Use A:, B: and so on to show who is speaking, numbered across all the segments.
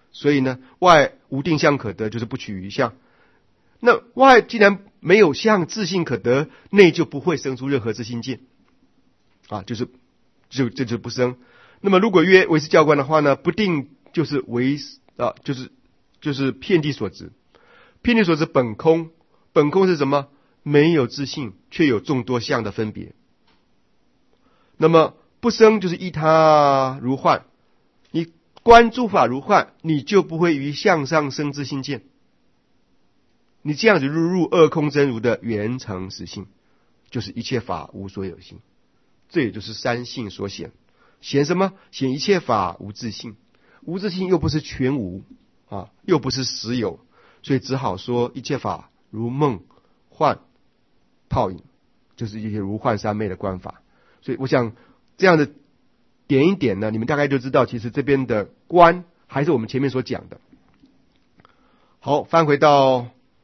A: 所以呢，外无定向可得，就是不取于相。那外既然没有相，自性可得，内就不会生出任何自性境啊，这就是不生。那么如果曰唯是教观的话呢，不定就是就是遍地所执，遍地所执本空，本空是什么？没有自性，却有众多相的分别。那么不生就是依他如幻，你观诸法如幻，你就不会于相上生自性见。你这样子入二空真如的圆成实性，就是一切法无所有性。这也就是三性所显。显什么？显一切法无自性。无自性又不是全无啊，又不是实有，所以只好说一切法如梦幻泡影，就是一些如幻三昧的观法。所以我想这样的点一点呢，你们大概就知道，其实这边的观还是我们前面所讲的。好，翻回到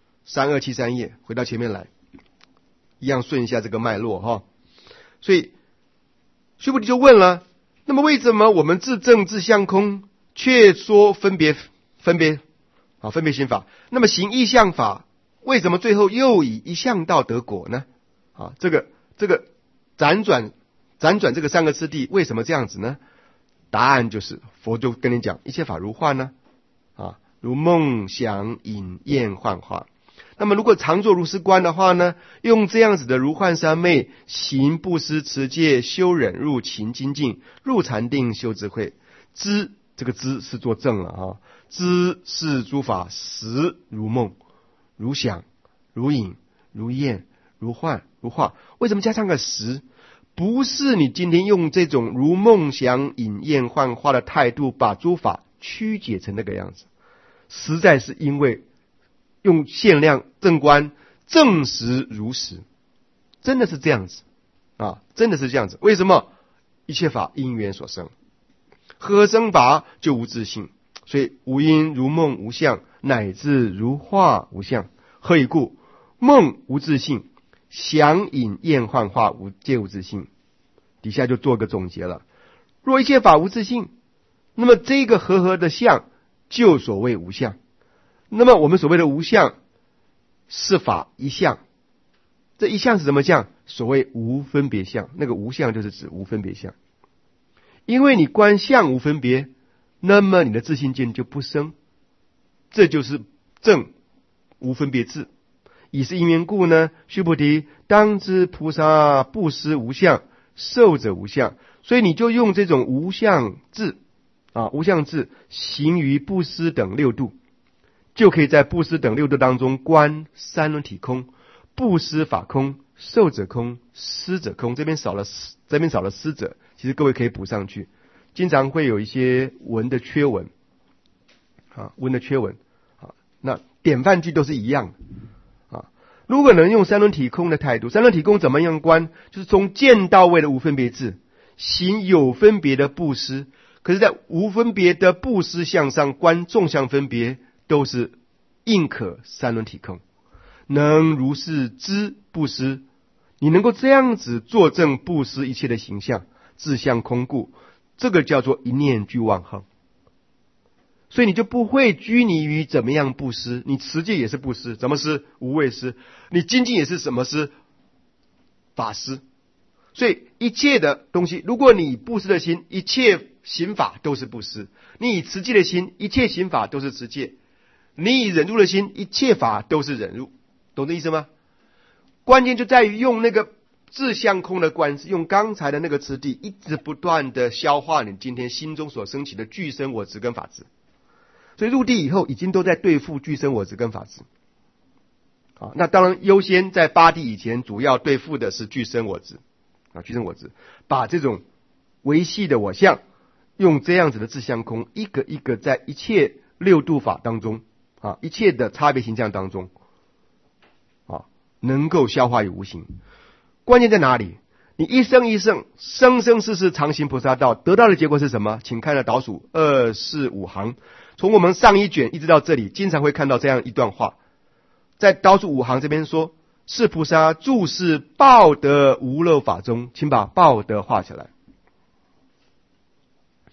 A: 3273页，回到前面来，一样顺一下这个脉络哈。所以须菩提就问了，那么为什么我们自证自相空，却说分别心法？那么行异相法，为什么最后又以一相道得果呢？啊，这个辗转这个三个次第，为什么这样子呢？答案就是佛就跟你讲，一切法如幻呢，啊，如梦想影焰幻化。那么如果常做如是观的话呢，用这样子的如幻三昧行布施持戒修忍入勤精进入禅定修智慧，知这个知是做正了啊，知是诸法实如梦如想如影如焰如幻如化。为什么加上个实？不是你今天用这种如梦想影焰幻化的态度把诸法曲解成那个样子，实在是因为用限量正观证实如实，真的是这样子啊，真的是这样子。为什么？一切法因缘所生，何生法就无自性，所以无因如梦无相，乃至如化无相。何以故？梦无自性，想影焰幻化皆无自性。底下就做个总结了，若一切法无自性，那么这个和的相就所谓无相。那么我们所谓的无相是法一相，这一相是什么相？所谓无分别相，那个无相就是指无分别相。因为你观相无分别，那么你的自性见就不生，这就是正无分别智。以是因缘故呢，须菩提当知菩萨布施无相，受者无相。所以你就用这种无相智啊，无相智行于布施等六度，就可以在布施等六度当中观三轮体空，布施法空，受者空，施者空。这边少了施者，其实各位可以补上去。经常会有一些文的缺文啊，那典范句都是一样的啊。如果能用三轮体空的态度，三轮体空怎么样观？就是从见到位的无分别智，行有分别的布施。可是，在无分别的布施相上观众相分别，都是应可三轮体空。能如是知布施，你能够这样子作证布施一切的形象，自相空故，这个叫做一念俱忘恒。所以你就不会拘泥于怎么样布施，你持戒也是布施，怎么施？无畏施。你精进也是什么施？法施。所以一切的东西，如果你布施的心，一切行法都是布施；你以持戒的心，一切行法都是持戒；你以忍辱的心，一切法都是忍辱。懂这意思吗？关键就在于用那个自相空的观，用刚才的那个次第，一直不断的消化你今天心中所升起的具身我执跟法执。所以入地以后，已经都在对付具身我执跟法执。好，那当然优先在八地以前，主要对付的是具身我执啊，具身我执，把这种维系的我相，用这样子的自相空，一个一个在一切六度法当中啊，一切的差别形象当中啊，能够消化于无形。关键在哪里？你一生一生，生生世世常行菩萨道，得到的结果是什么？请看了倒数245行，从我们上一卷一直到这里，经常会看到这样一段话，在倒数5行这边说，是菩萨住世报得无漏法中，请把报得画起来。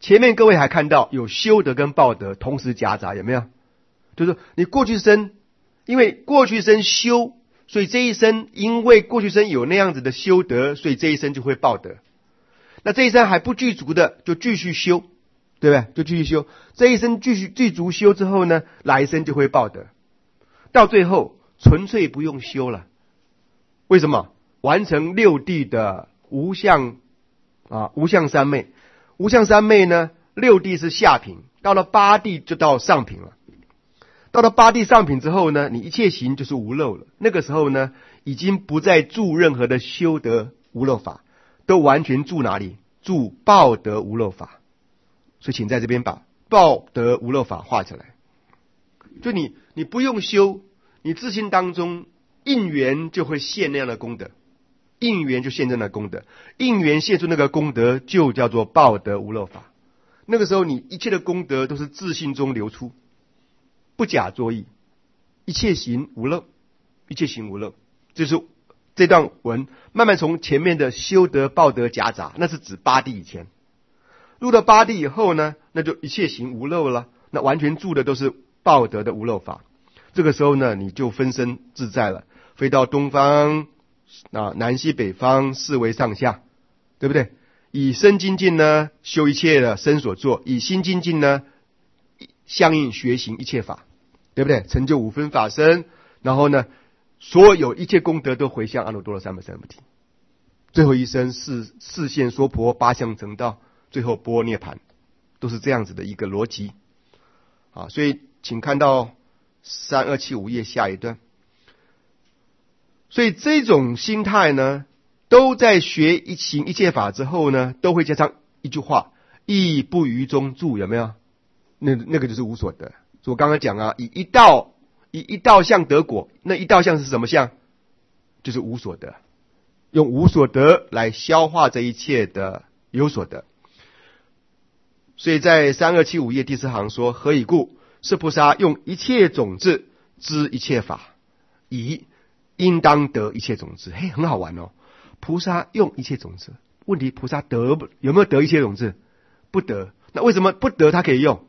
A: 前面各位还看到有修德跟报德同时夹杂，有没有？就是说你过去生，因为过去生修，所以这一生因为过去生有那样子的修德，所以这一生就会报德。那这一生还不具足的，就继续修，对不对？就继续修，这一生继续具足修之后呢，来一生就会报德。到最后纯粹不用修了，为什么？完成六谛的无相三昧。无相三昧呢，六谛是下品，到了八谛就到上品了。到了八谛上品之后呢，你一切行就是无漏了。那个时候呢，已经不再住任何的修德无漏法，都完全住哪里？住报德无漏法。所以请在这边把报德无漏法画起来。就你不用修，你自心当中应缘就会现那样的功德，应缘就现这样的功德，应缘现出那个功德就叫做报德无漏法。那个时候你一切的功德都是自性中流出，不假作意，一切行无漏，一切行无漏。就是这段文慢慢从前面的修德报德夹杂，那是指八谛以前。入到八谛以后呢，那就一切行无漏了，那完全住的都是报德的无漏法。这个时候呢，你就分身自在了，飞到东方南西北方四维上下，对不对？以身精进呢，修一切的身所作；以心精进呢，相应学行一切法，对不对？成就五分法身，然后呢，所有一切功德都回向阿耨多罗三藐三菩提。最后一生四现娑婆，八相成道，最后般涅盘，都是这样子的一个逻辑。所以请看到3275页下一段。所以这种心态呢，都在学一行一切法之后呢，都会加上一句话：亦不于中住，有没有？那个就是无所得。所以我刚刚讲以一道相得果，那一道相是什么相？就是无所得，用无所得来消化这一切的有所得。所以在3275页第4行说：何以故？是菩萨用一切种子知一切法，以应当得一切种子。很好玩哦。菩萨用一切种子，问题菩萨有没有得一切种子？不得。那为什么不得他可以用？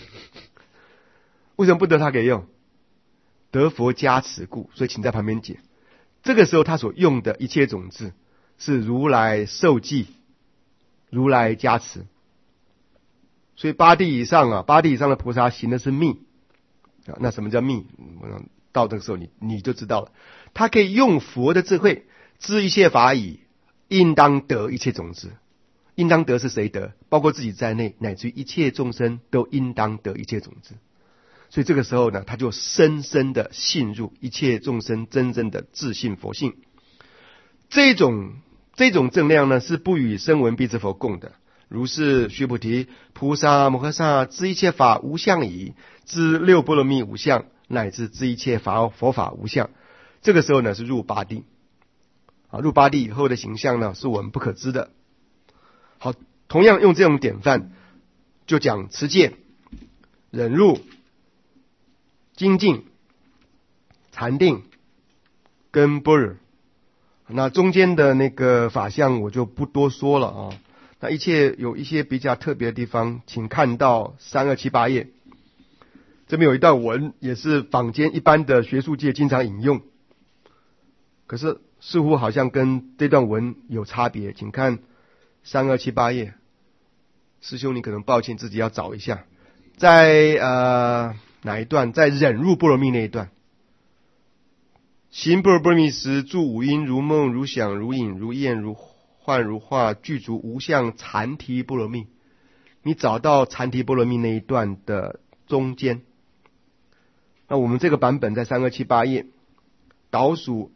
A: 为什么不得他可以用？得佛加持故。所以请在旁边解。这个时候他所用的一切种子是如来受记，如来加持。所以八地以上的菩萨行的是密。那什么叫密？到这个时候你就知道了。他可以用佛的智慧知一切法以应当得一切种子。应当得是谁得？包括自己在内，乃至于一切众生都应当得一切种子。所以这个时候呢，他就深深的信入一切众生真正的自信佛性。这种正量呢，是不与声闻辟支佛共的。如是须菩提，菩萨摩诃萨知一切法无相矣，知六波罗蜜无相，乃至知一切佛法无相。这个时候呢，是入八地。入八地以后的形象呢，是我们不可知的。好，同样用这种典范，就讲持戒、忍辱、精进、禅定跟般若。那中间的那个法相我就不多说了那有一些比较特别的地方，请看到3278页。这边有一段文，也是坊间一般的学术界经常引用，可是似乎好像跟这段文有差别。请看3278页，师兄你可能抱歉自己要找一下，在哪一段？在忍辱波罗蜜那一段。行般若波罗蜜时，住五阴，如梦如想如影如焰如幻如化，具足无相禅提波罗蜜。你找到禅提波罗蜜那一段的中间。那我们这个版本在3278页倒数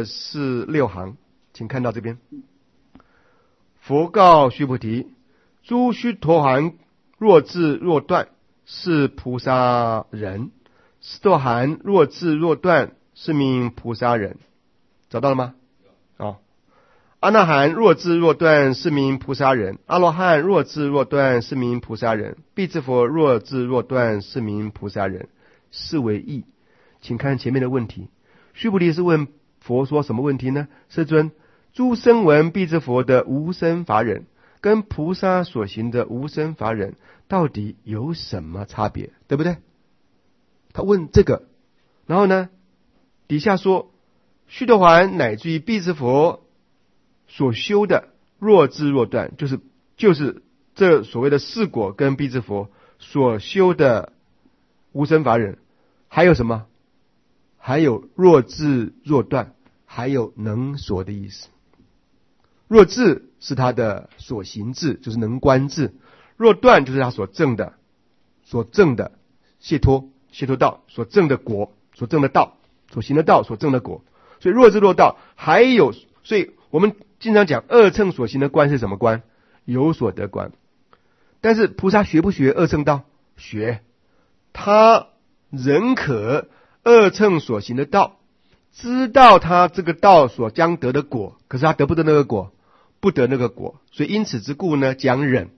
A: 246行，请看到这边。佛告须菩提：诸须陀洹若智若断，是菩萨人；斯陀含若智若断，是名菩萨人。找到了吗？阿那含若智若断，是名菩萨人；阿罗汉若智若断，是名菩萨人；辟支佛若智若断，是名菩萨人。是为义。请看前面的问题。须菩提是问佛说什么问题呢？世尊，诸声闻辟支佛的无生法忍， 跟菩萨所行的无生法忍到底有什么差别，对不对？他问这个，然后呢，底下说须陀洹乃至于辟支佛所修的若智若断，就是这所谓的四果跟辟支佛所修的无生法忍，还有什么？还有若智若断，还有能所的意思。若智是他的所行智，就是能观智；若断就是他所证的解脱道，所证的果，所证的道，所行的道，所证的果。所以若智若道，还有，所以我们经常讲二乘所行的观是什么观？有所得观。但是菩萨学不学二乘道？学，他仍可二乘所行的道，知道他这个道所将得的果，可是他得不得那个果？不得那个果。所以因此之故呢，讲忍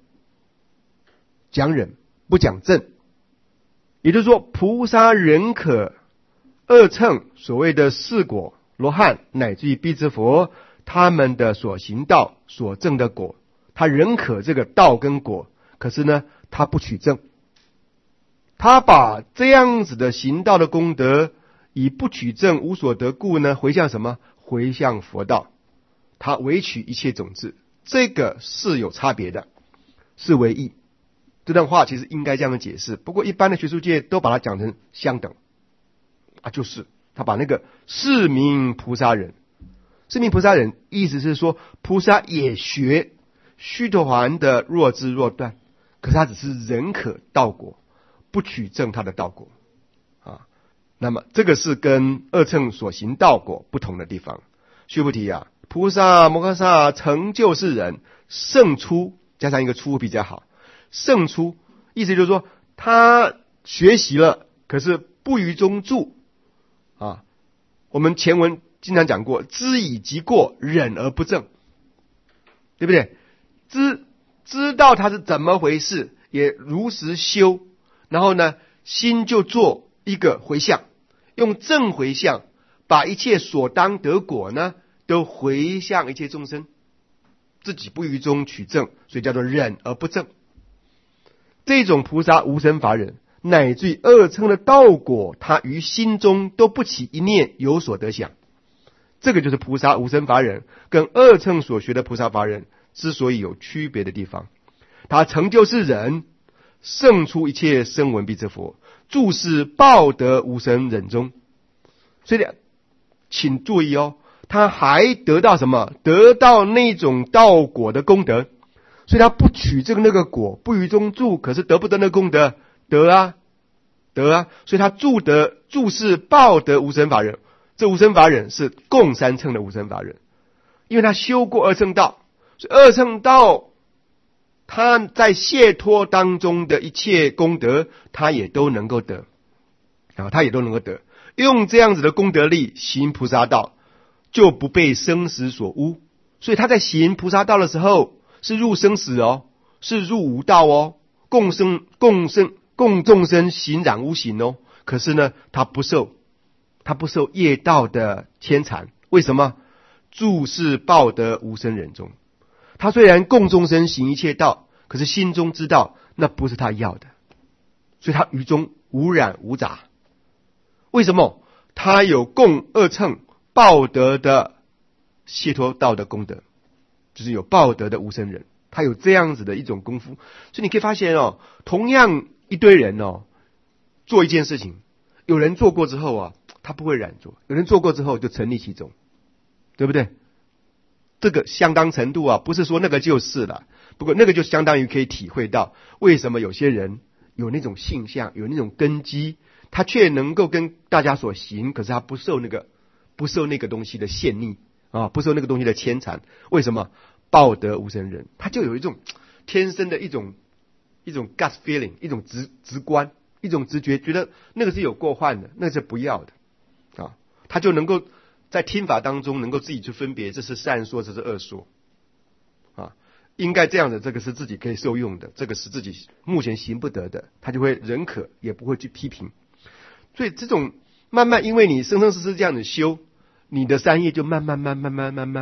A: 不讲正。也就是说，菩萨仍可二乘所谓的四果罗汉乃至于辟支佛他们的所行道所证的果，他仍可这个道跟果，可是呢他不取证，他把这样子的行道的功德以不取证无所得故呢回向什么？回向佛道，他唯取一切种子，这个是有差别的，是为异。这段话其实应该这样的解释，不过一般的学术界都把它讲成相等就是他把那个是名菩萨忍意思是说菩萨也学须陀洹的若智若断，可是他只是仍可道果，不取证他的道果那么这个是跟二乘所行道果不同的地方。须菩提菩萨摩诃萨成就世人，胜出加上一个出比较好，胜出意思就是说他学习了，可是不于中住我们前文经常讲过，知已即过，忍而不正，对不对？知道它是怎么回事，也如实修，然后呢心就做一个回向，用正回向把一切所当得果呢都回向一切众生，自己不于中取正，所以叫做忍而不正。这种菩萨无生法忍乃至于二乘的道果，他于心中都不起一念有所得想。这个就是菩萨无生法忍跟二乘所学的菩萨法忍之所以有区别的地方。他成就是忍，胜出一切声闻辟支佛，住是报得无生忍中。所以请注意他还得到什么？得到那种道果的功德。所以他不取这个那个果，不于中住，可是得不得那个功德？得啊。所以他住是报得无生法忍。这无生法忍是共三乘的无生法忍，因为他修过二乘道，所以二乘道他在解脱当中的一切功德他也都能够得用这样子的功德力行菩萨道，就不被生死所污。所以他在行菩萨道的时候是入生死是入无道共众生行染污行可是呢他不受业道的牵缠。为什么？住是报得无生忍中。他虽然共众生行一切道，可是心中知道那不是他要的，所以他于中无染无杂。为什么？他有共二乘报得的解脱道的功德，就是有报得的无生忍，他有这样子的一种功夫。所以你可以发现同样一堆人做一件事情，有人做过之后他不会染做，有人做过之后就沉溺其中，对不对？这个相当程度不是说那个就是了，不过那个就相当于可以体会到为什么有些人有那种性相，有那种根基，他却能够跟大家所行，可是他不受那个东西的陷溺不受那个东西的牵缠。为什么？报得无生忍，他就有一种天生的一种 gut feeling， 一种直观，一种直觉，觉得那个是有过患的，那个是不要的他就能够在听法当中能够自己去分别，这是善说，这是恶说应该这样的，这个是自己可以受用的，这个是自己目前行不得的，他就会认可，也不会去批评。所以这种慢慢，因为你生生世世这样子修，你的三业就慢慢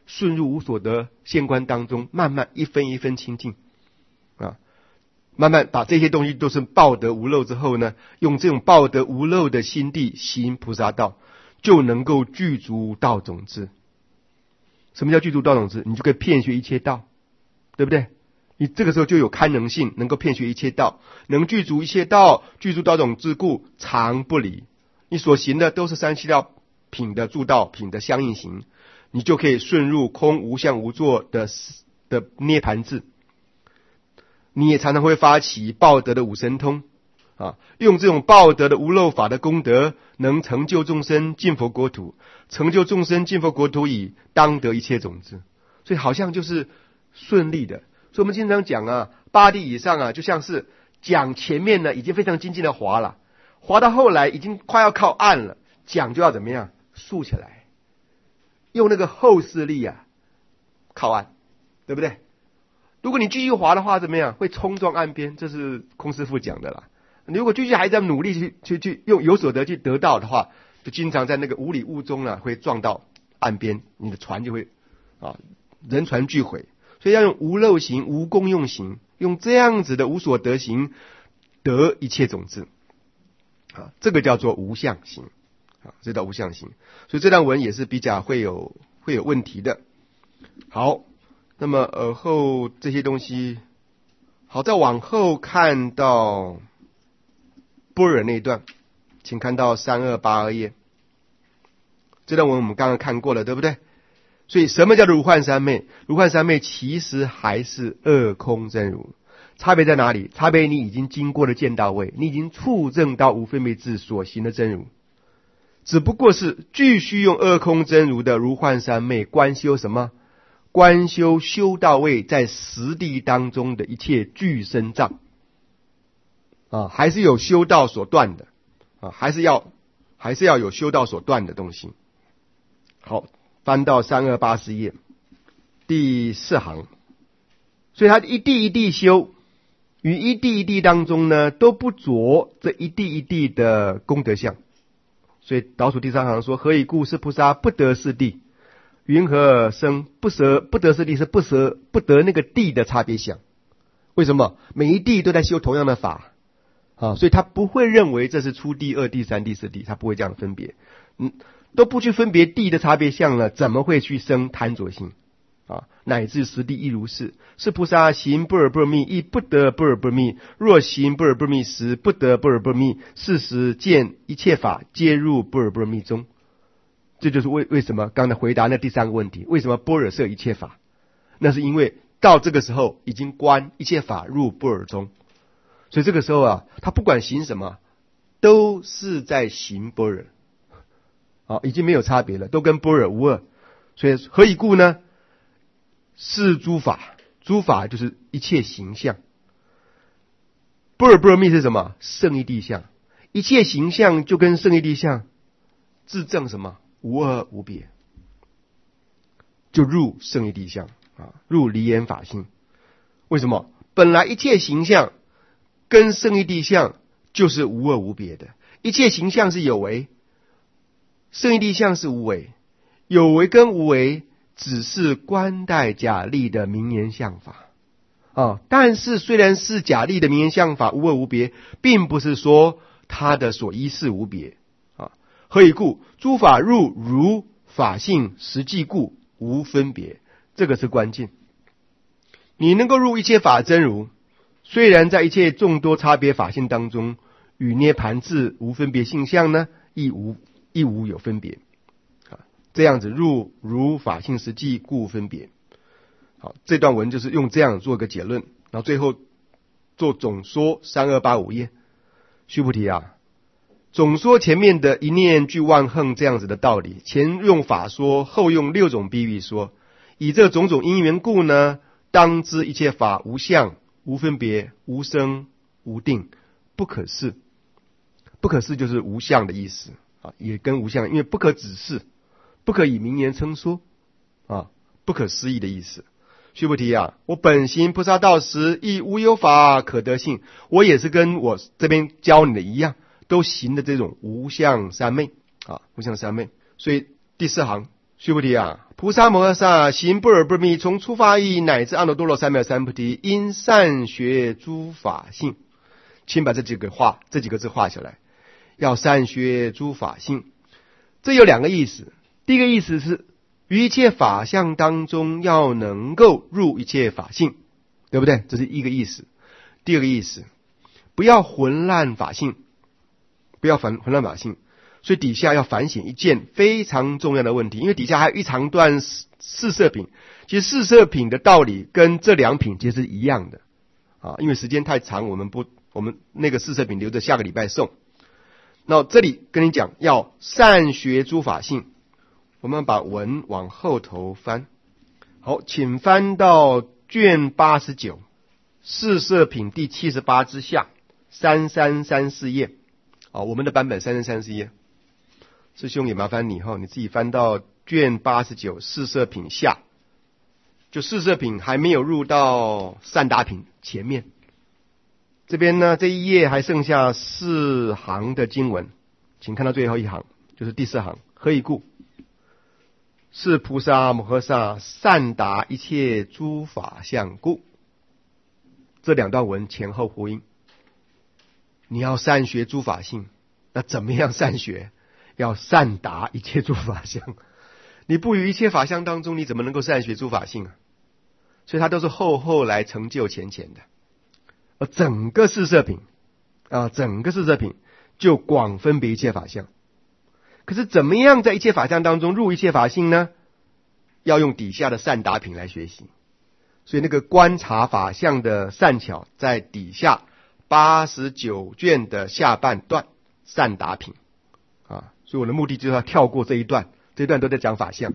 A: 顺入无所得现观当中，慢慢一分一分清净啊，慢慢把这些东西都是报得无漏之后呢，用这种报得无漏的心地行菩萨道，就能够具足道种子。什么叫具足道种子？你就可以遍学一切道，对不对？你这个时候就有堪能性，能够遍学一切道，能具足一切道，具足道种子故，常不离。你所行的都是三七道品的助道品的相应行，你就可以顺入空无相无作的涅盘智。你也常常会发起报德的五神通啊，用这种报德的无漏法的功德，能成就众生进佛国土，成就众生进佛国土以当得一切种子。所以好像就是顺利的。所以我们经常讲啊，八地以上啊，就像是桨前面呢已经非常精进的划了，划到后来已经快要靠岸了，桨就要怎么样竖起来，用那个后势力啊靠岸，对不对？如果你继续划的话，怎么样会冲撞岸边？这是空师父讲的啦。你如果继续还在努力去用有所得去得到的话，就经常在那个无里雾中啊会撞到岸边，你的船就会人船俱毁。所以要用无漏行、无功用行，用这样子的无所得行得一切种子啊，这个叫做无相行啊，这叫无相行。所以这段文也是比较会有问题的。好，那么尔后这些东西，好，再往后看到般若那一段，请看到3282页。这段文我们刚刚看过了，对不对？所以什么叫做如幻三昧？如幻三昧其实还是二空真如，差别在哪里？差别你已经经过了见道位，你已经触证到无分别智所行的真如，只不过是继续用二空真如的如幻三昧观修什么？观修修道位在实地当中的一切俱生障啊，还是有修道所断的啊，还是要有修道所断的东西。好，翻到3280页第4行，所以他一地一地修，于一地一地当中呢，都不着这一地一地的功德相。所以倒数第3行说：何以故？是菩萨不得是地。云何生不得是地？是不得那个地的差别相。为什么？每一地都在修同样的法啊，所以他不会认为这是初地、二地、三地、四地，他不会这样分别。都不去分别地的差别相了，怎么会去生贪着心啊？乃至实地亦如是。是菩萨行般若波罗蜜，亦不得般若波罗蜜。若行般若波罗蜜时，不得般若波罗蜜。是时见一切法皆入般若波罗蜜中。这就是为什么刚才回答那第3个问题，为什么般若摄一切法？那是因为到这个时候已经观一切法入般若中，所以这个时候啊，他不管行什么，都是在行般若。已经没有差别了，都跟般若无二。所以何以故呢？是诸法，诸法就是一切形象。般若波罗蜜是什么？胜义谛相。一切形象就跟胜义谛相自证什么？无二无别，就入胜义谛相啊，入离言法性。为什么？本来一切形象跟胜义谛相就是无二无别的，一切形象是有为。胜义谛相是无为，有为跟无为只是观待假立的名言相法啊。但是虽然是假立的名言相法无二无别，并不是说它的所依是无别啊。何以故？诸法入如法性实际故，无分别。这个是关键。你能够入一切法真如，虽然在一切众多差别法性当中，与涅盘智无分别性相呢，亦无有分别啊，这样子入如法性实际故分别。好，这段文就是用这样做一个结论，然后最后做总说3285页。须菩提啊，总说前面的一念具万横这样子的道理，前用法说，后用6种比喻说，以这种种因缘故呢，当知一切法无相、无分别、无生、无定，不可思。不可思就是无相的意思啊，也跟无相，因为不可指示，不可以名言称说啊，不可思议的意思。须菩提啊，我本行菩萨道时，亦无有法可得性。我也是跟我这边教你的一样，都行的这种无相三昧啊，无相三昧。所以第4行须菩提啊，菩萨摩诃萨行般若波罗蜜，从初发意乃至阿耨多罗三藐三菩提，因善学诸法性。请把这几个字画下来，要善学诸法性。这有两个意思，第一个意思是于一切法相当中要能够入一切法性，对不对？这是一个意思。第二个意思，不要混乱法性，混乱法性。所以底下要反省一件非常重要的问题，因为底下还有一长段四摄品，其实四摄品的道理跟这两品其实是一样的啊。因为时间太长，我们那个四摄品留着下个礼拜送。那这里跟你讲要善学诸法性，我们把文往后头翻。好，请翻到卷89，四摄品第78之下3334页。我们的版本3334页。师兄也麻烦你你自己翻到卷89四摄品下，就四摄品还没有入到善达品前面。这边呢，这一页还剩下4行的经文，请看到最后一行，就是第4行。何以故？是菩萨摩诃萨善达一切诸法相故。这两段文前后呼应。你要善学诸法性，那怎么样善学？要善达一切诸法相。你不于一切法相当中，你怎么能够善学诸法性啊？所以它都是后来成就前的。而整个四摄品就广分别一切法相。可是怎么样在一切法相当中入一切法性呢？要用底下的善达品来学习。所以那个观察法相的善巧在底下89卷的下半段善达品所以我的目的就是要跳过这一段都在讲法相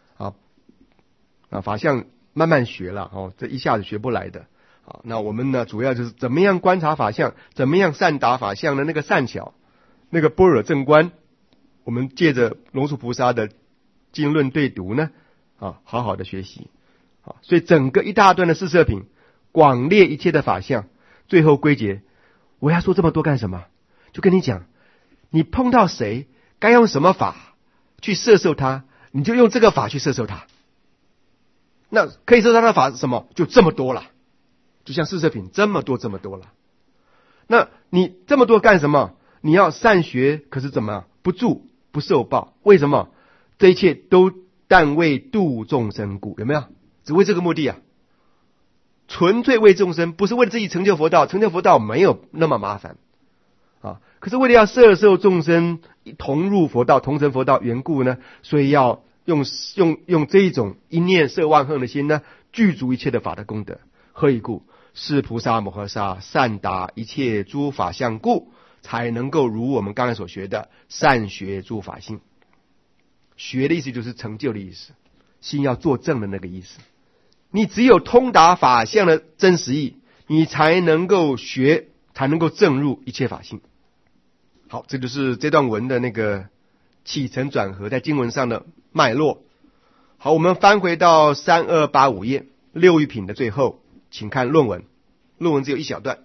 A: 法相慢慢学了这一下子学不来的那我们呢主要就是怎么样观察法相，怎么样善达法相的那个善巧，那个般若正观，我们借着龙树菩萨的经论对读呢好好的学习所以整个一大段的四摄品广列一切的法相，最后归结，我要说这么多干什么？就跟你讲，你碰到谁该用什么法去摄受他，你就用这个法去摄受他。那可以摄受他的法是什么？就这么多了，就像四摄品这么多了。那你这么多干什么？你要善学，可是怎么不住不受报？为什么？这一切都但为度众生故，有没有？只为这个目的纯粹为众生，不是为了自己成就佛道。成就佛道没有那么麻烦可是为了要摄受众生同入佛道，同成佛道缘故呢，所以要用这一种一念摄万恒的心呢，具足一切的法的功德。何以故？是菩萨摩诃萨善达一切诸法相故，才能够如我们刚才所学的善学诸法性。学的意思就是成就的意思，心要做正的那个意思。你只有通达法相的真实义，你才能够学，才能够证入一切法性。好，这就是这段文的那个起承转合在经文上的脉络。好，我们翻回到3285页六欲品的最后，请看论文。论文只有一小段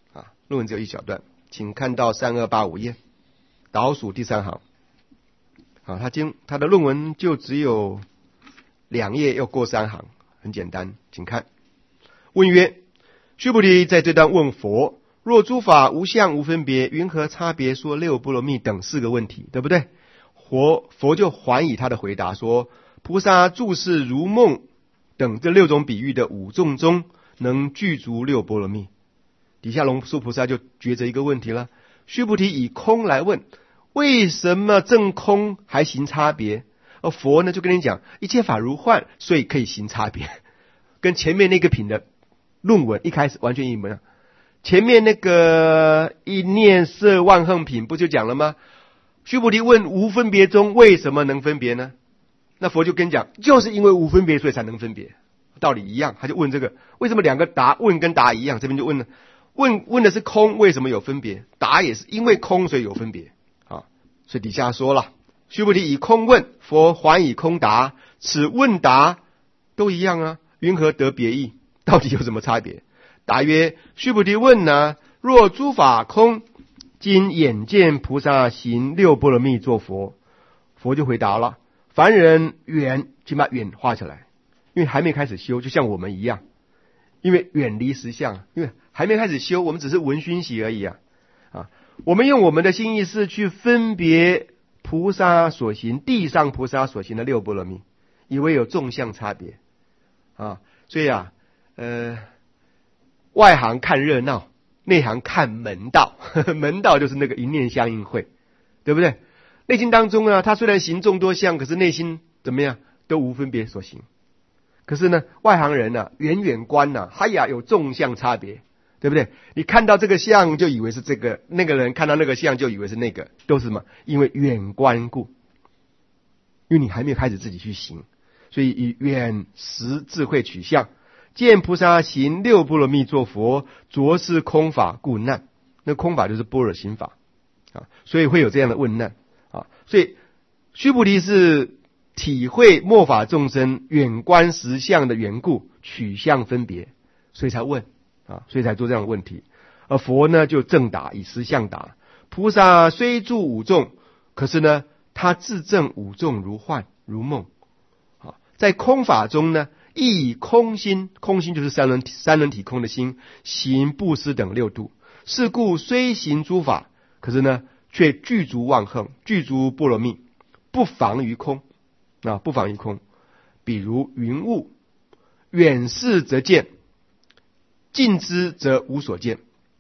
A: 请看到3285页倒数第3行他的论文就只有2页又过3行，很简单，请看。问曰：须菩提在这段问佛，若诸法无相无分别，云何差别说六波罗蜜等4个问题，对不对？佛就还以他的回答说，菩萨注视如梦等这6种比喻的5众中，能具足六波罗蜜。底下龙树菩萨就抉择一个问题了，须菩提以空来问，为什么证空还行差别？而佛呢就跟你讲，一切法如幻，所以可以行差别，跟前面那个品的论文一开始完全一模一样。前面那个一念摄万恒品不就讲了吗？须菩提问无分别中为什么能分别呢？那佛就跟你讲，就是因为无分别所以才能分别，道理一样。他就问这个，为什么两个问跟答一样？这边就问了，问的是空为什么有分别，答也是因为空所以有分别所以底下说了，须菩提以空问，佛还以空答，此问答都一样云何得别意？到底有什么差别？答曰：须菩提问若诸法空，今眼见菩萨行六波罗蜜作佛。佛就回答了， 凡人远，请把远画起来，因为还没开始修，就像我们一样，因为远离实相，因为还没开始修，我们只是闻熏习而已啊。我们用我们的心意识去分别菩萨所行，地上菩萨所行的六波罗蜜，以为有纵向差别所以外行看热闹，内行看门道。门道就是那个一念相应会，对不对？内心当中他虽然行众多相，可是内心怎么样，都无分别所行。可是呢，外行人远远观有纵向差别，对不对？你看到这个相就以为是这个，那个人看到那个相就以为是那个，都是什么？因为远观故，因为你还没有开始自己去行，所以以远识智慧取相，见菩萨行六波罗蜜作佛，着是空法故难。那空法就是般若行法所以会有这样的问难所以须菩提是体会末法众生远观实相的缘故，取相分别，所以才问所以才做这样的问题。而佛呢就正答，以实相答。菩萨虽住五众，可是呢他自证五众如幻如梦在空法中呢，亦以空心，空心就是三轮体空的心，行布施等六度。是故虽行诸法，可是呢却具足妄恨，具足波罗蜜，不妨于空不妨于空。比如云雾，远视则见，近之则无所见。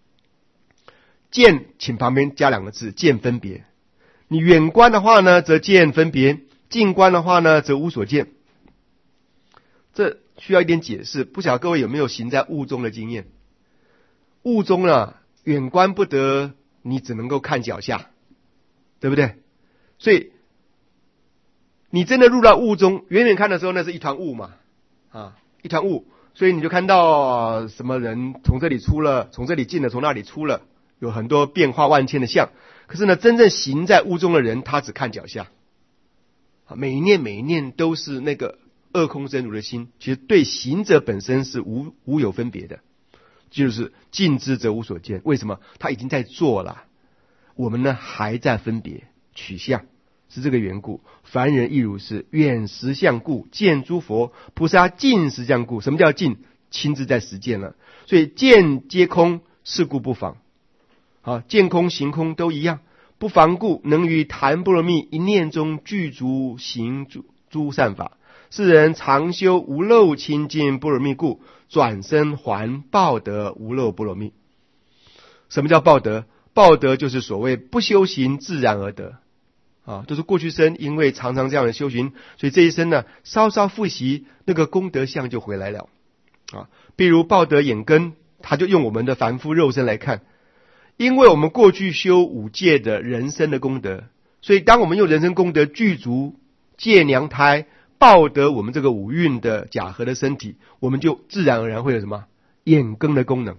A: 见请旁边加两个字，见分别。你远观的话呢则见分别，近观的话呢则无所见。这需要一点解释，不晓得各位有没有行在雾中的经验。雾中远观不得，你只能够看脚下，对不对？所以你真的入到雾中，远远看的时候那是一团雾嘛一团雾，所以你就看到什么人从这里出了，从这里进了，从那里出了，有很多变化万千的相。可是呢，真正行在雾中的人，他只看脚下每一念都是那个二空真如的心，其实对行者本身是无有分别的，就是近之则无所见。为什么？他已经在做了，我们呢还在分别取相，是这个缘故。凡人亦如是，远实相故见诸佛，菩萨近实相故。什么叫近？亲自在实践了，所以见皆空，是故不妨见空行空都一样，不妨故能于檀波罗蜜一念中具足行诸善法。世人常修无漏清净波罗蜜故，转生还报得无漏波罗蜜。什么叫报得？报得就是所谓不修行自然而得都是过去生因为常常这样的修行，所以这一生呢稍稍复习，那个功德相就回来了比如报得眼根，他就用我们的凡夫肉身来看，因为我们过去修五戒的人生的功德，所以当我们用人生功德具足戒娘胎，报得我们这个五蕴的假合的身体，我们就自然而然会有什么眼根的功能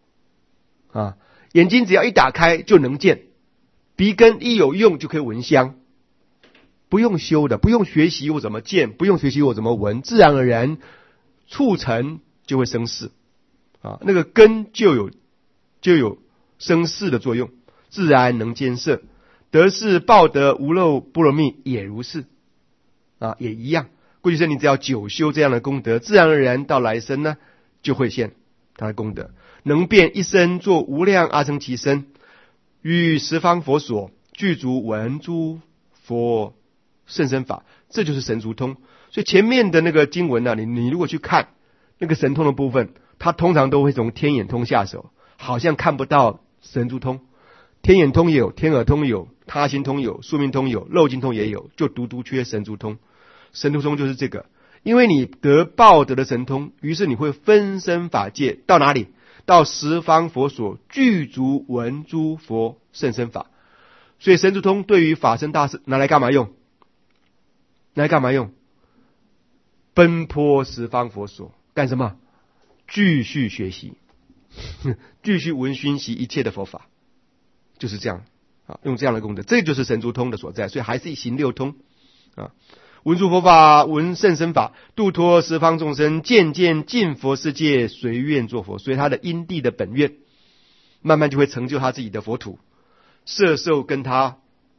A: 眼睛只要一打开就能见，鼻根一有用就可以闻香，不用修的，不用学习我怎么见，不用学习我怎么闻，自然而然促成就会生识那个根就有生识的作用，自然能见色。得是报得无漏波罗蜜也如是也一样。过去生你只要久修这样的功德，自然而然到来生呢就会现他的功德，能变一生做无量阿僧祇身，于十方佛所具足闻诸佛甚深法，这就是神足通。所以前面的那个经文你如果去看那个神通的部分，它通常都会从天眼通下手，好像看不到神足通。天眼通有，天耳通有，他心通有，宿命通有，漏尽通也有，就独缺神足通。神足通就是这个，因为你得报得的神通，于是你会分身法界到哪里？到十方佛所具足闻诸佛甚深法。所以神足通对于法身大士拿来干嘛用？拿来干嘛用？奔波十方佛所干什么？继续学习，继续闻熏习一切的佛法，就是这样用这样的功德，这就是神足通的所在。所以还是行六通闻诸佛法，闻甚深法，度脱十方众生，渐渐进佛世界，随愿作佛。所以他的因地的本愿，慢慢就会成就他自己的佛土，摄受跟他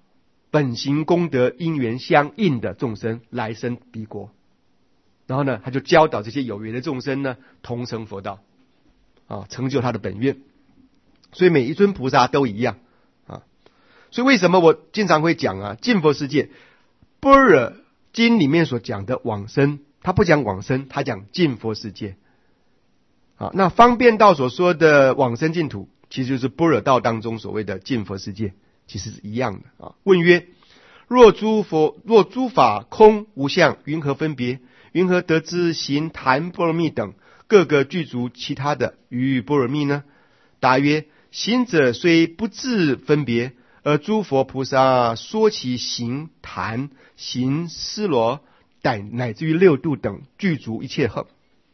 A: 本行功德因缘相应的众生来生彼国。然后呢，他就教导这些有缘的众生呢，同成佛道，成就他的本愿。所以每一尊菩萨都一样啊。所以为什么我经常会讲净佛世界般若经里面所讲的往生，他不讲往生，他讲净佛世界。那方便道所说的往生净土，其实就是般若道当中所谓的净佛世界，其实是一样的。问曰：若诸法空无相，云何分别？云何得知行檀波罗蜜等各个具足其他的于波罗蜜呢？答曰：行者虽不自分别，而诸佛菩萨说其行檀、行尸罗乃至于六度等具足一切后，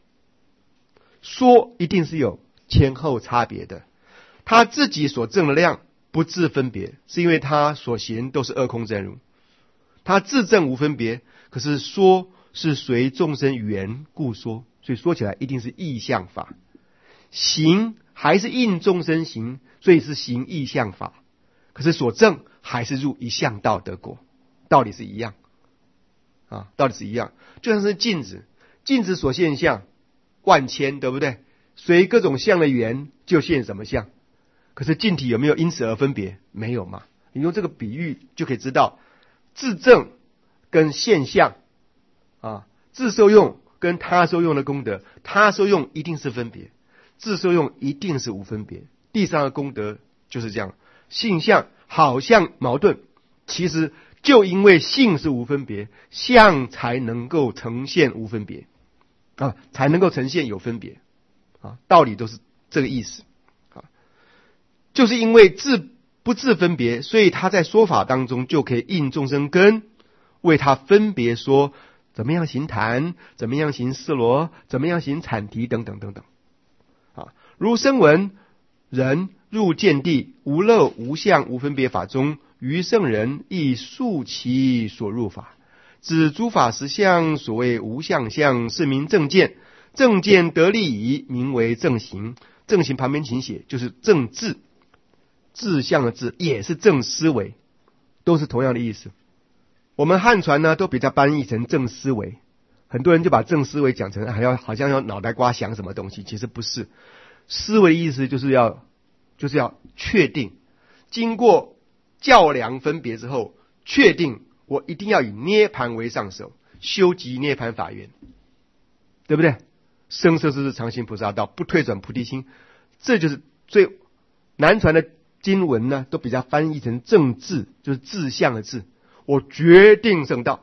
A: 说一定是有前后差别的。他自己所证的量不自分别，是因为他所行都是二空真如，他自证无分别，可是说是随众生缘故说，所以说起来一定是意象法。行还是应众生行，所以是行意象法，可是所证还是入一向道得果，道理是一样道理是一样。就像是镜子，镜子所现象万千，对不对？随各种相的缘就现什么相，可是镜体有没有因此而分别？没有嘛。你用这个比喻就可以知道，自证跟现象自受用跟他受用的功德，他受用一定是分别，自受用一定是无分别。地上的功德就是这样，性相好像矛盾，其实就因为性是无分别，相才能够呈现无分别才能够呈现有分别道理都是这个意思就是因为不自分别，所以他在说法当中就可以应众生根，为他分别说怎么样行檀，怎么样行尸罗，怎么样行产提等等等等如声闻人入见地，无漏无相无分别法中，于圣人亦述其所入法，指诸法实相，所谓无相相，是名正见。正见得利益，名为正行。正行旁边请写，就是正智，志向的志，也是正思维，都是同样的意思。我们汉传呢，都比较翻译成正思维，很多人就把正思维讲成好像要脑袋瓜想什么东西，其实不是。思维的意思就是要确定，经过较量分别之后，确定我一定要以涅盘为上首，修集涅盘法源，对不对？生生世世常行菩萨道，不退转菩提心，这就是最南传的经文呢，都比较翻译成正智，就是志向的志，我决定圣道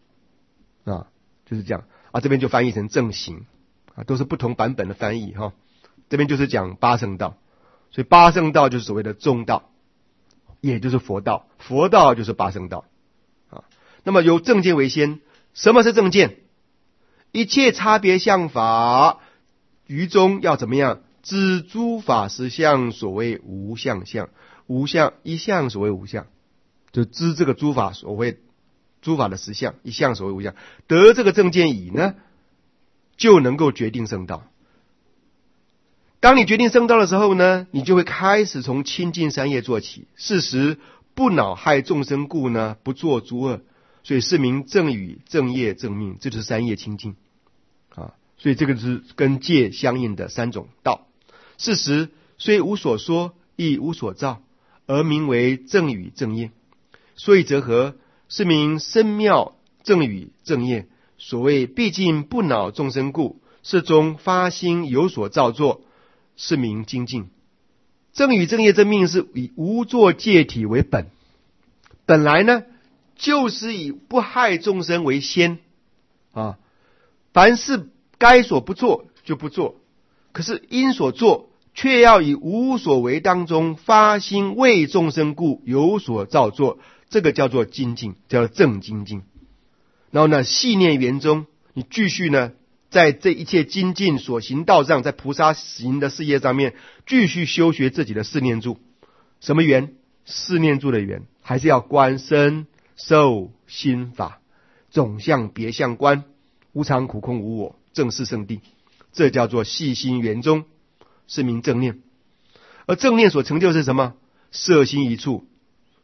A: 就是这样这边就翻译成正行都是不同版本的翻译这边就是讲八圣道，所以八圣道就是所谓的中道，也就是佛道，佛道就是八圣道那么由正见为先。什么是正见？一切差别相法于中要怎么样？知诸法实相，所谓无相相，无相一相，所谓无相，就知这个诸法所谓诸法的实相，一相所谓无相。得这个正见已呢，就能够决定圣道。当你决定圣道的时候呢，你就会开始从清净三业做起。事实不恼害众生故呢，不作诸恶，所以是名正语、正业、正命，这就是三业清净所以这个是跟戒相应的三种道。事实虽无所说，亦无所造，而名为正语正业。所以则何？是名深妙正语正业。所谓毕竟不恼众生故，是中发心有所造作，是名精进。正语正业正命是以无作戒体为本，本来呢就是以不害众生为先凡事该所不做就不做，可是因所做却要以无所为当中发心为众生故有所造作，这个叫做精进，叫做正精进。然后呢，细念圆中，你继续呢在这一切精进所行道上，在菩萨行的事业上面继续修学自己的四念住。什么圆？四念住的圆还是要观身受心法，总相别相观，无常苦空无我，正是圣谛，这叫做细心圆中，是名正念。而正念所成就是什么？摄心一处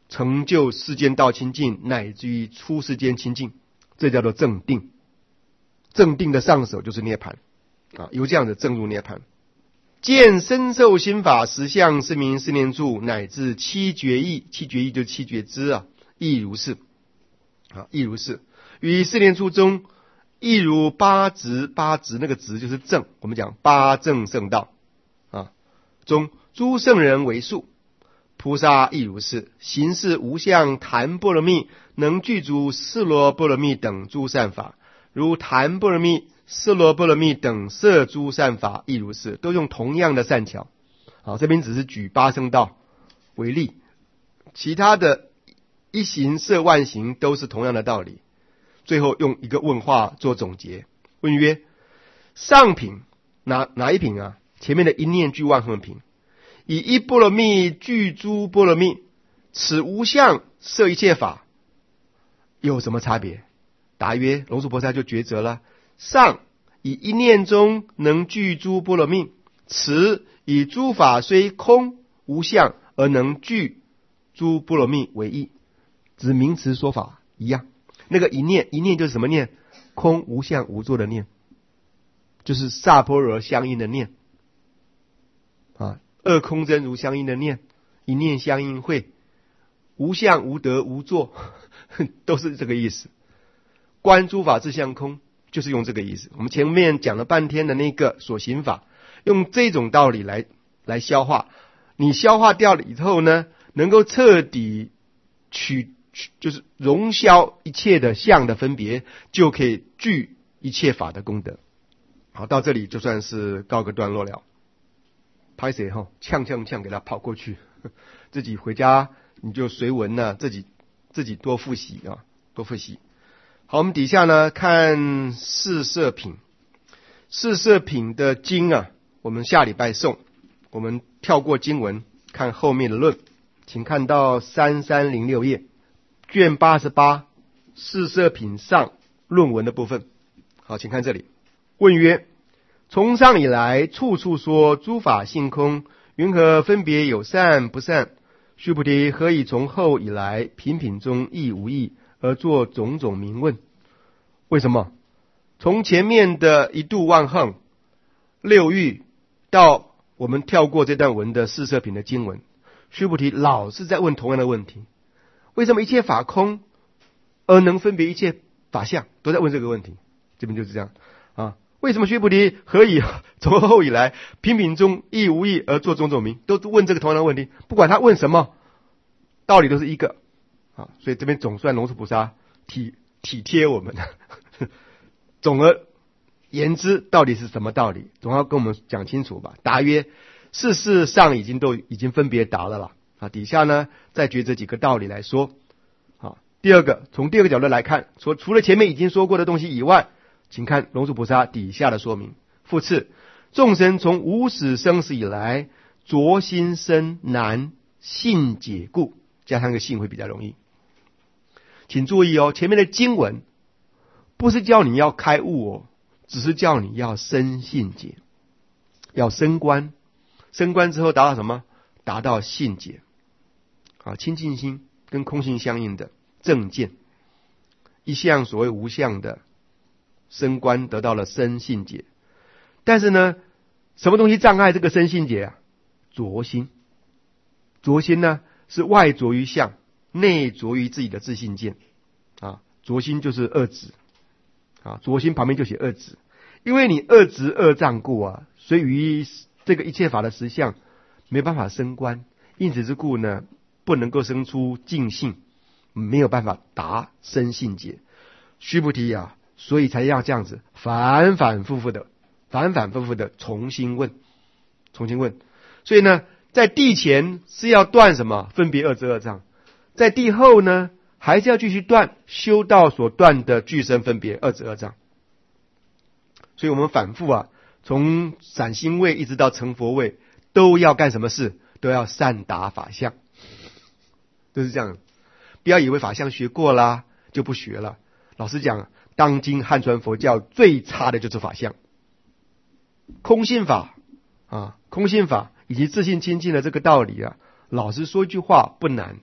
A: 成就世间道清净，乃至于出世间清净，这叫做正定。正定的上手就是涅槃啊，由这样子正入涅槃。见身受心法实相是名四念处，乃至七觉意，七觉意就是七觉支啊，亦如是啊，亦如是。于四念处中，亦如八执，八执那个执就是正，我们讲八正圣道啊，中诸圣人为数，菩萨亦如是，行事无相檀波罗蜜，能具足四罗波罗蜜等诸善法，如檀波罗蜜、色罗波罗蜜等摄诸善法亦如是，都用同样的善巧。好，这边只是举八圣道为例，其他的一行摄万行都是同样的道理。最后用一个问话做总结，问曰：上品哪一品啊？前面的一念具万恒品，以一波罗蜜具诸波罗蜜，此无相摄一切法，有什么差别？答曰：龙树菩萨就抉择了。上以一念中能具诸波罗蜜，此以诸法虽空无相而能具诸波罗蜜为义，指名词说法一样。那个一念就是什么念？空无相无作的念，就是萨婆罗相应的念啊，二空真如相应的念，一念相应会，无相无得无作，都是这个意思。观诸法自相空，就是用这个意思。我们前面讲了半天的那个所行法，用这种道理来消化。你消化掉了以后呢，能够彻底就是容消一切的相的分别，就可以具一切法的功德。好，到这里就算是告个段落了。拍谁哈，呛给他跑过去，自己回家你就随文呢，自己多复习啊，多复习。好，我们底下呢看四摄品，四摄品的经啊，我们下礼拜送。我们跳过经文，看后面的论，请看到3306页，卷88四摄品上论文的部分。好，请看这里。问曰：从上以来，处处说诸法性空，云何分别有善不善？须菩提，何以从后以来，品品中亦无异，而作种种名问？为什么？从前面的一度万恒、六欲，到我们跳过这段文的四摄品的经文，须菩提老是在问同样的问题：为什么一切法空，而能分别一切法相？都在问这个问题。这边就是这样啊。为什么须菩提何以从后以来，品品中亦无异，而作种种名？都问这个同样的问题，不管他问什么，道理都是一个啊。所以这边总算龙树菩萨体贴我们总而言之，到底是什么道理？总要跟我们讲清楚吧。答曰：事实上已经分别答了啦。啊，底下呢再举这几个道理来说。啊，从第二个角度来看，除了前面已经说过的东西以外，请看龙树菩萨底下的说明。复次，众生从无始生死以来，着心生难信解故，加上个信会比较容易。请注意哦，前面的经文不是叫你要开悟哦，只是叫你要生信解，要升观，升观之后达到什么？达到信解啊，清净心跟空性相应的正见，一向所谓无相的升观，得到了生信解。但是呢，什么东西障碍这个生信解啊？着心。着心呢是外着于相，内着于自己的自信见啊。着心就是二执啊，着心旁边就写二执，因为你二执二障故啊，所以于这个一切法的实相没办法升观，因此之故呢，不能够生出净性，没有办法达生信解。须菩提啊，所以才要这样子反反复复的重新问。所以呢，在地前是要断什么？分别二执二障。在地后呢，还是要继续断修道所断的俱生分别二执二障。所以我们反复啊，从散心位一直到成佛位，都要干什么事？都要善达法相。就是这样，不要以为法相学过啦就不学了。老实讲，当今汉传佛教最差的就是法相。空性法以及自信清净的这个道理啊，老实说一句话不难，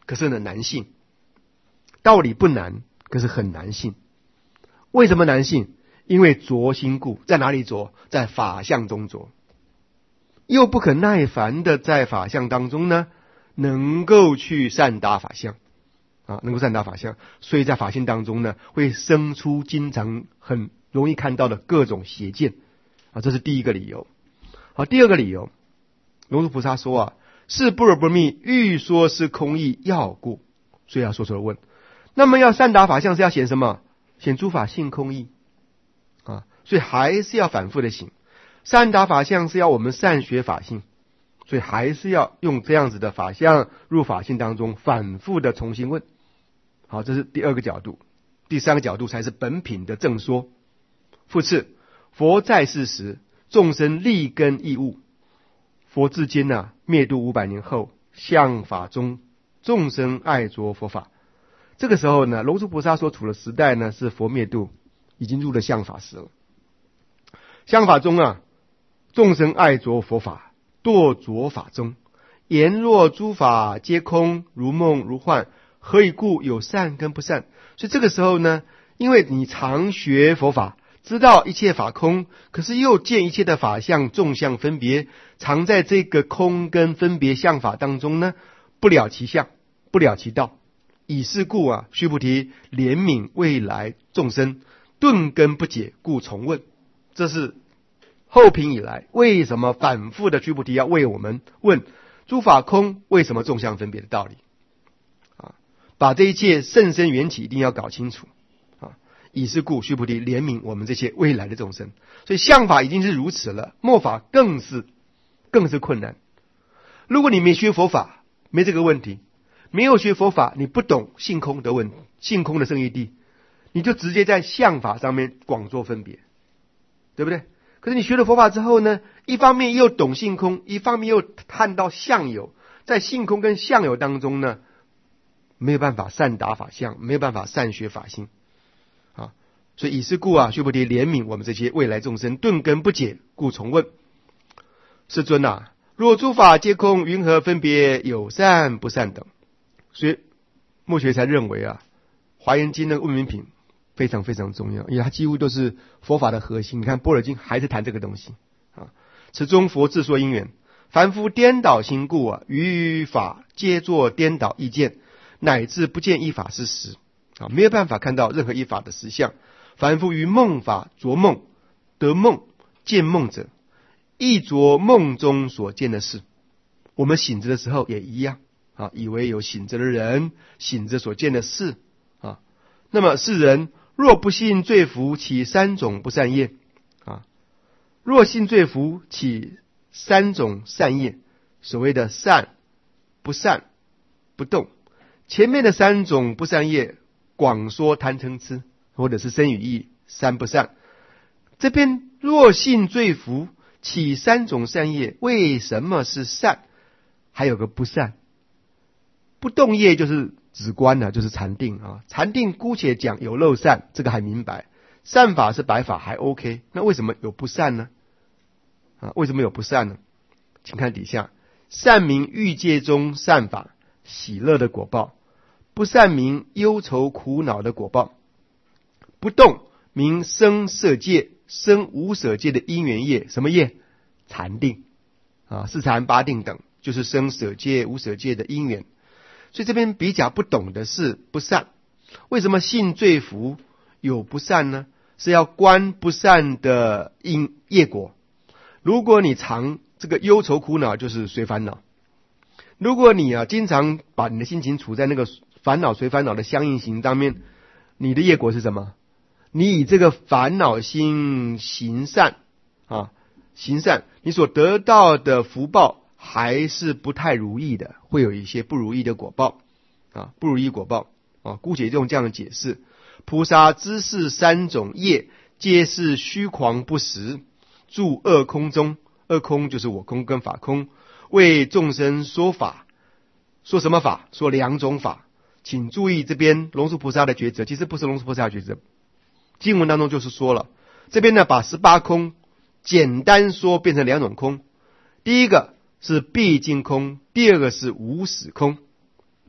A: 可是呢难信。道理不难，可是很难信。为什么难信？因为着心故。在哪里着？在法相中着。又不可耐烦的在法相当中呢，能够去善达法相能够善达法相，所以在法性当中呢，会生出经常很容易看到的各种邪见这是第一个理由。好，第二个理由，龙树菩萨说是般若波罗蜜欲说是空义要故，所以要说出来问。那么要善达法相是要显什么？显诸法性空义所以还是要反复的醒。善达法相是要我们善学法性，所以还是要用这样子的法相入法性当中反复的重新问。好，这是第二个角度。第三个角度才是本品的正说。复次，佛在世时，众生立根异物。佛至今灭度500年后，相法中众生爱着佛法。这个时候呢，龙树菩萨所处的时代呢，是佛灭度已经入了相法时了。相法中众生爱着佛法，堕着法中，言若诸法皆空，如梦如幻，何以故？有善跟不善。所以这个时候呢，因为你常学佛法，知道一切法空，可是又见一切的法相众相分别，常在这个空跟分别相法当中呢，不了其相，不了其道。以是故须菩提怜悯未来众生，顿根不解，故重问。这是后品以来为什么反复的须菩提要为我们问诸法空为什么众相分别的道理把这一切甚深缘起一定要搞清楚以是故须菩提怜悯我们这些未来的众生。所以相法已经是如此了，末法更是困难。如果你没学佛法，没这个问题，没有学佛法，你不懂性空的问题，性空的圣义谛，你就直接在相法上面广做分别，对不对？可是你学了佛法之后呢，一方面又懂性空，一方面又看到相有，在性空跟相有当中呢，没有办法善达法相，没有办法善学法性所以以是故须菩提怜悯我们这些未来众生，顿根不解，故重问。世尊若诸法皆空，云何分别有善不善等？所以末学才认为华严经那个问明品非常非常重要，因为它几乎都是佛法的核心。你看般若经还是谈这个东西此中佛自说因缘，凡夫颠倒心故于法皆作颠倒意见，乃至不见一法是实没有办法看到任何一法的实相。凡夫于梦法着梦，得梦见梦者，亦着梦中所见的事。我们醒着的时候也一样以为有醒着的人，醒着所见的事那么世人若不信罪福，起3种不善业若信罪福，起3种善业。所谓的善、不善、不动，前面的3种不善业广说贪嗔痴，或者是身语意3不善。这边若信罪福，起3种善业，为什么是善？还有个不善。不动业就是止观就是禅定禅定姑且讲有漏善，这个还明白，善法是白法还 OK， 那为什么有不善呢为什么有不善呢？请看底下，善名欲界中善法，喜乐的果报；不善名忧愁苦恼的果报。不动名生舍界，生无舍界的因缘业，什么业？禅定四禅八定等，就是生舍界无舍界的因缘。所以这边比较不懂的是不善。为什么信罪福有不善呢？是要观不善的因业果。如果你常这个忧愁苦恼，就是随烦恼。如果你经常把你的心情处在那个烦恼随烦恼的相应行当面，你的业果是什么？你以这个烦恼心行善行善，你所得到的福报还是不太如意的，会有一些不如意的果报不如意果报姑且用这样的解释。菩萨知是3种业，皆是虚诳不实，住2空中。2空就是我空跟法空，为众生说法。说什么法？说2种法。请注意这边龙树菩萨的抉择，其实不是龙树菩萨的抉择，经文当中就是说了，这边呢把18空简单说变成2种空。第一个是毕竟空，第二个是无始空。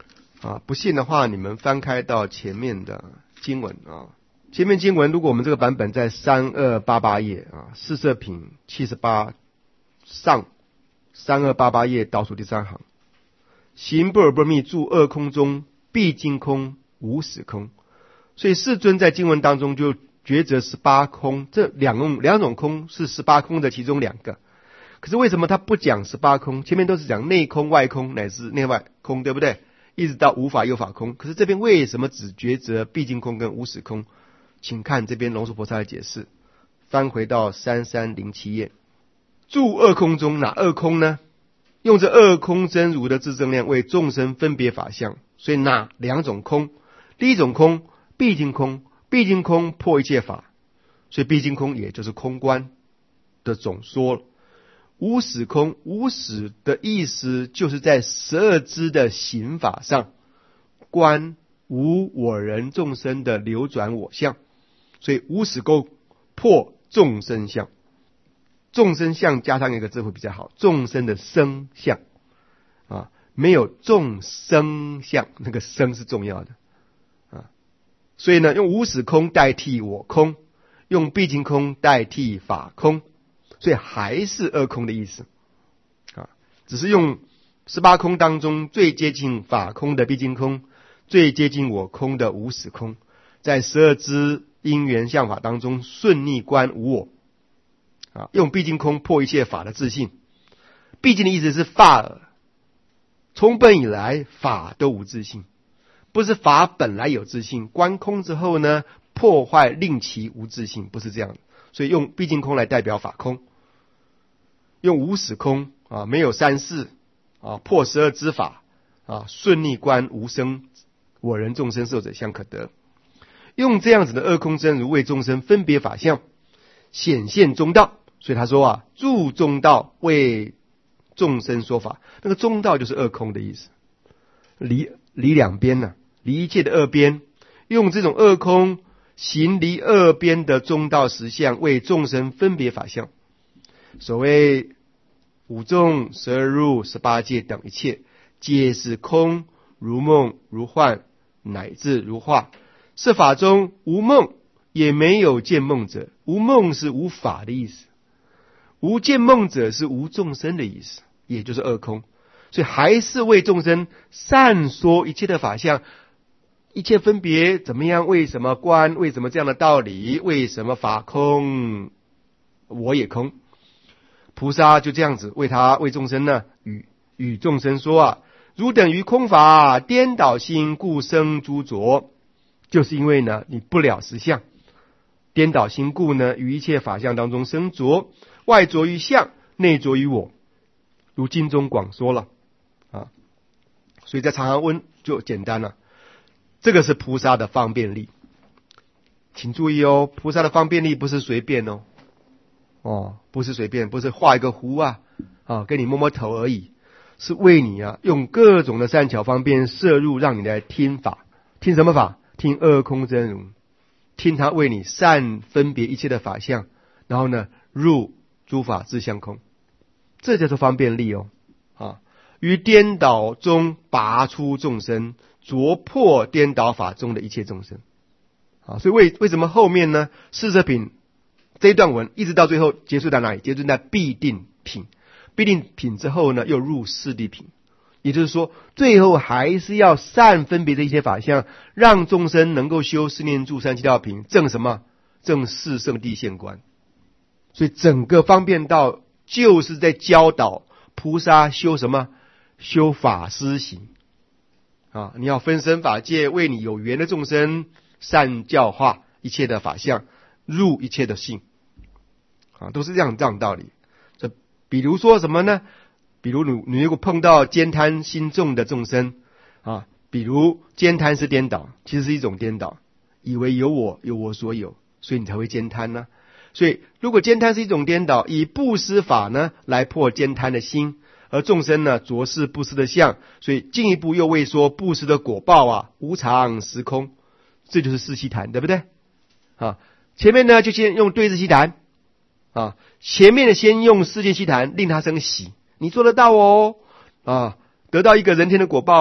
A: 不信的话，你们翻开到前面的经文啊。前面经文，如果我们这个版本在3288页啊，四色品78上3288页倒数第3行，行般若波罗蜜住二空中，毕竟空无始空。所以世尊在经文当中就抉择18空，这两种空是18空的其中2个。可是为什么他不讲18空？前面都是讲内空、外空乃至内外空，对不对？一直到无法有法空。可是这边为什么只抉择毕竟空跟无始空？请看这边龙树菩萨的解释，翻回到3307页。住二空中，哪二空呢？用这二空真如的自证量为众生分别法相，所以哪2种空？第一种空，毕竟空，毕竟空破一切法，所以毕竟空也就是空观的总说了。无始空，无始的意思就是在12支的行法上观无我人众生的流转我相，所以无始空破众生相。众生相加上一个字会比较好，众生的生相没有众生相，那个生是重要的所以呢，用无始空代替我空，用毕竟空代替法空，所以还是二空的意思只是用18空当中最接近法空的毕竟空，最接近我空的无始空，在12支因缘相法当中顺逆观无我用毕竟空破一切法的自性。毕竟的意思是法尔，从本以来法都无自性，不是法本来有自性，观空之后呢破坏令其无自性，不是这样的。所以用毕竟空来代表法空，用无始空没有三世破12支法顺逆观无生我人众生寿者相可得。用这样子的二空真如为众生分别法相，显现中道。所以他说住中道为众生说法，那个中道就是二空的意思，离两边离一切的二边，用这种二空行离二边的中道实相为众生分别法相。所谓五众、12入、18界等一切，皆是空，如梦如幻，乃至如化。是法中无梦，也没有见梦者。无梦是无法的意思，无见梦者是无众生的意思，也就是二空。所以还是为众生善说一切的法相，一切分别怎么样，为什么观，为什么这样的道理，为什么法空我也空。菩萨就这样子为众生呢与众生说如等于空法颠倒心，故生诸着。就是因为呢你不了实相，颠倒心故呢于一切法相当中生着，外着于相，内着于我，如经中广说了所以在长行温就简单了。这个是菩萨的方便力，请注意菩萨的方便力不是随便不是随便，不是画一个弧给你摸摸头而已，是为你用各种的善巧方便摄入，让你来听法。听什么法？听二空真如，听他为你善分别一切的法相，然后呢入诸法自相空，这叫做方便力于颠倒中拔出众生，着破颠倒法中的一切众生所以为什么后面呢四摄品这一段文一直到最后结束在哪里？结束在必定品。必定品之后呢又入四谛品，也就是说最后还是要善分别的一些法相，让众生能够修四念住三七道品，证什么？证四圣谛现观。所以整个方便道就是在教导菩萨修什么？修法施行你要分身法界，为你有缘的众生善教化一切的法相，入一切的性都是这样道理。比如说什么呢？比如你如果碰到悭贪心重的众生比如悭贪是颠倒，其实是一种颠倒，以为有我所有，所以你才会悭贪所以如果悭贪是一种颠倒，以布施法呢来破悭贪的心，而众生呢着视布施的相，所以进一步又为说布施的果报无常时空，这就是四悉檀，对不对前面呢就先用对治悉檀前面的先用世界悉檀令他生喜，你做得到得到一个人天的果报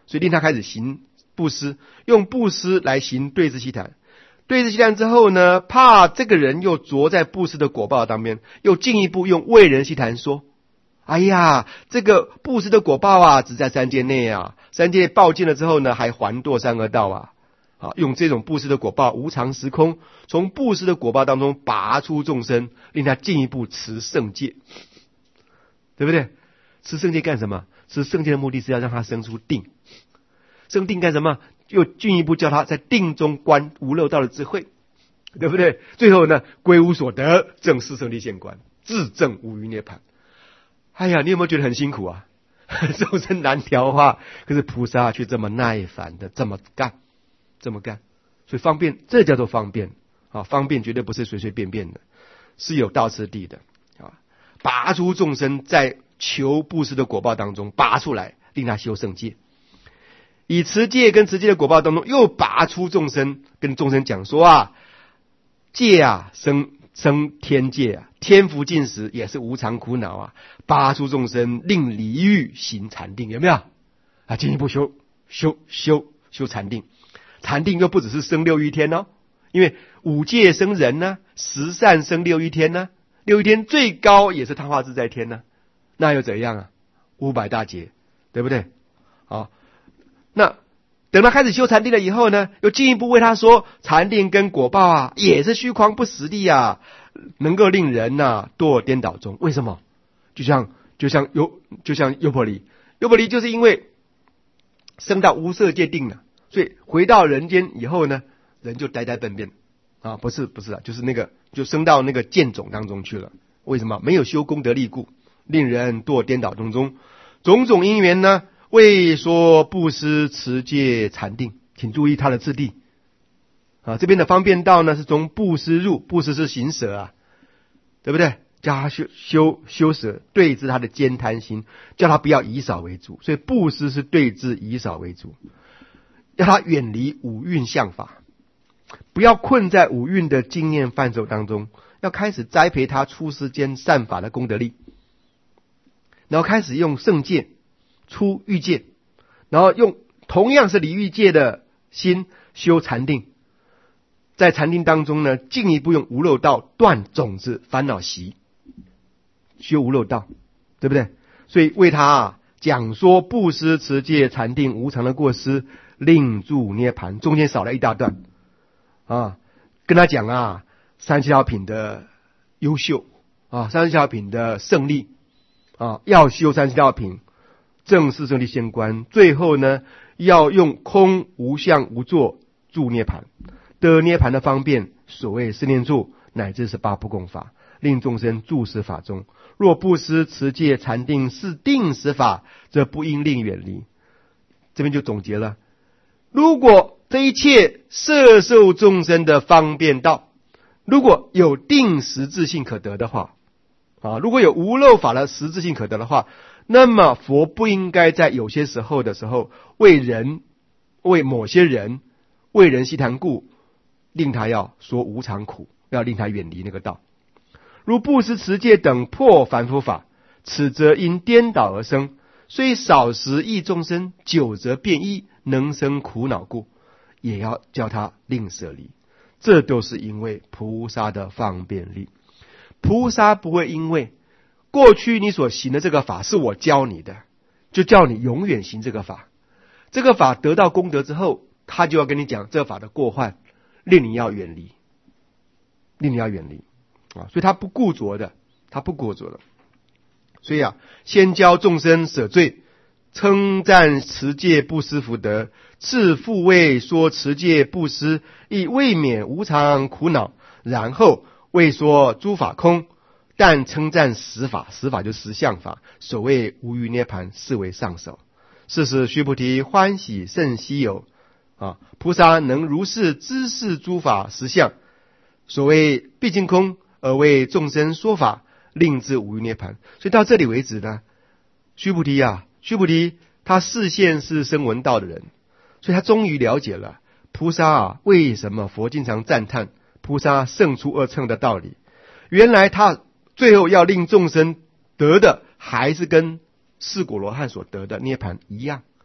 A: 所以令他开始行布施，用布施来行对治希谈。对治希谈之后呢，怕这个人又着在布施的果报当边，又进一步用为人希谈说，哎呀，这个布施的果报啊，只在三界内啊，三界报尽了之后呢，还还堕三恶道啊。用这种布施的果报无常时空，从布施的果报当中拔出众生，令他进一步持圣戒，对不对？持圣戒干什么？持圣戒的目的是要让他生出定，生定干什么？又进一步叫他在定中观无漏道的智慧，对不对？最后呢，归无所得，证四圣谛现观，自证无余涅槃。哎呀，你有没有觉得很辛苦啊？众生难调化，可是菩萨却这么耐烦的这么干。所以方便，这叫做方便啊！方便绝对不是随随便便的，是有道次第的啊！拔出众生在求布施的果报当中拔出来，令他修圣戒；以持戒跟持戒的果报当中又拔出众生，跟众生讲说啊，戒啊生天戒啊，天福尽时也是无常苦恼啊！拔出众生，令离欲行禅定，有没有啊？进一步修禅定。禅定又不只是生六欲天哦，因为五戒生人呢，十善生六欲天呢，六欲天最高也是他化自在天呢，那又怎样啊？500大劫，对不对？那等他开始修禅定了以后呢，又进一步为他说，禅定跟果报啊，也是虚诳不实的啊，能够令人啊堕颠倒中。为什么？就像优婆离就是因为升到无色界定了。所以回到人间以后呢，人就呆笨笨啊，不是啊，就是就升到那个剑种当中去了。为什么？没有修功德力故，令人堕颠倒中。种种因缘呢，为说布施、持戒、禅定，请注意它的次第啊。这边的方便道呢，是从布施入，布施是行舍啊，对不对？叫他修舍，对治他的慳贪心，叫他不要以少为主。所以布施是对治以少为主。要他远离五蕴相法，不要困在五蕴的经验范畴当中，要开始栽培他出世间善法的功德力，然后开始用圣戒出欲戒，然后用同样是离欲戒的心修禅定，在禅定当中呢，进一步用无漏道断种子烦恼习，修无漏道，对不对？所以为他讲说布施、持戒、禅定无常的过失，令住涅盘，中间少了一大段啊，跟他讲啊37条品的优秀啊，37条品的胜利啊，要修37条品，正四圣谛现观，最后呢要用空无相无作住涅盘，得涅盘的方便，所谓四念住乃至是八不共法，令众生住实法中。若布施、持戒、禅定是定实法，则不应令远离。这边就总结了，如果这一切摄受众生的方便道，如果有定实质性可得的话啊，如果有无漏法的实质性可得的话，那么佛不应该在有些时候为某些人为人希谈故，令他要说无常苦，要令他远离那个道。如布施、持戒等破凡夫法，此则因颠倒而生，虽少时益众生，久则变异，能生苦恼故，也要叫他令舍离。这都是因为菩萨的方便力。菩萨不会因为过去你所行的这个法是我教你的，就叫你永远行这个法。这个法得到功德之后，他就要跟你讲这法的过患，令你要远离啊！所以他不固着的。所以啊，先教众生舍罪，称赞持戒布施福德，次复为说持戒布施，亦未免无常苦恼，然后为说诸法空，但称赞实法，实法就是实相法，所谓无余涅盘，视为上首。是时须菩提欢喜甚稀有啊！菩萨能如是知识诸法实相，所谓毕竟空，而为众生说法，令至无余涅盘。所以到这里为止呢，须菩提他视线是声闻道的人，所以他终于了解了菩萨为什么佛经常赞叹菩萨胜出二乘的道理。原来他最后要令众生得的，还是跟四果罗汉所得的涅盘一样，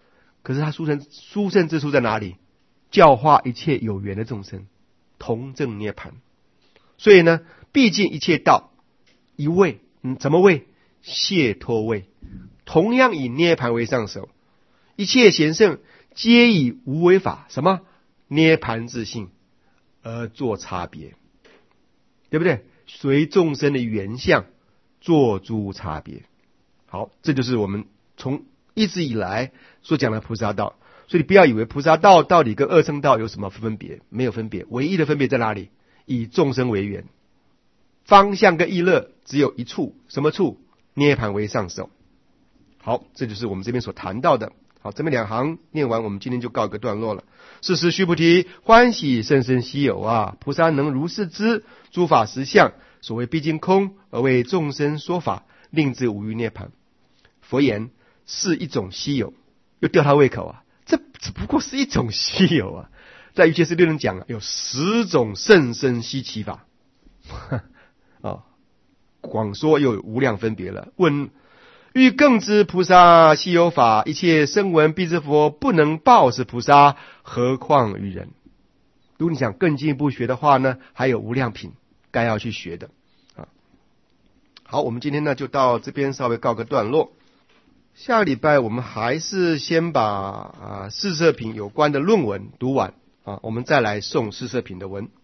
A: 可是他殊胜之处在哪里？教化一切有缘的众生，同证涅槃。所以呢，毕竟一切道一位，怎么位？解脱位，同样以涅槃为上首。一切贤圣皆以无为法，什么？涅槃自性而做差别，对不对？随众生的缘相做诸差别。好，这就是我们从一直以来所讲的菩萨道。所以你不要以为菩萨道到底跟二乘道有什么分别，没有分别，唯一的分别在哪里？以众生为缘，方向跟意乐只有一处，什么处？涅槃为上首。好，这就是我们这边所谈到的。好，这边2行念完，我们今天就告一个段落了。是时须菩提，欢喜甚深稀有啊！菩萨能如是知诸法实相，所谓毕竟空，而为众生说法，令至无余涅槃。佛言是一种稀有，又吊他胃口啊！这只不过是一种稀有啊！在瑜伽师6人讲有10种甚深稀奇法啊，广说又有无量分别了。问欲更知菩萨稀有法，一切声闻辟支佛不能报是菩萨，何况于人？如果你想更进一步学的话呢，还有无量品该要去学的啊。好，我们今天呢就到这边稍微告个段落。下个礼拜我们还是先把四摄品有关的论文读完啊，我们再来诵四摄品的文。